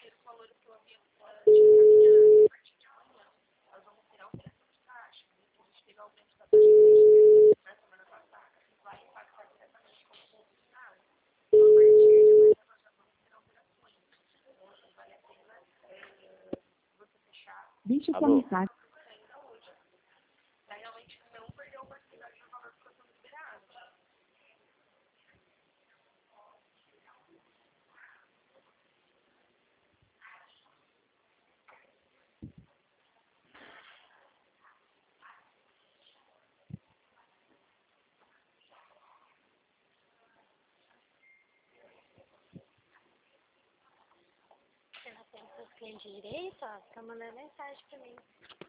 Deixe sua Alô? mensagem. Você não tem seus clientes direito, ó, fica mandando mensagem pra mim.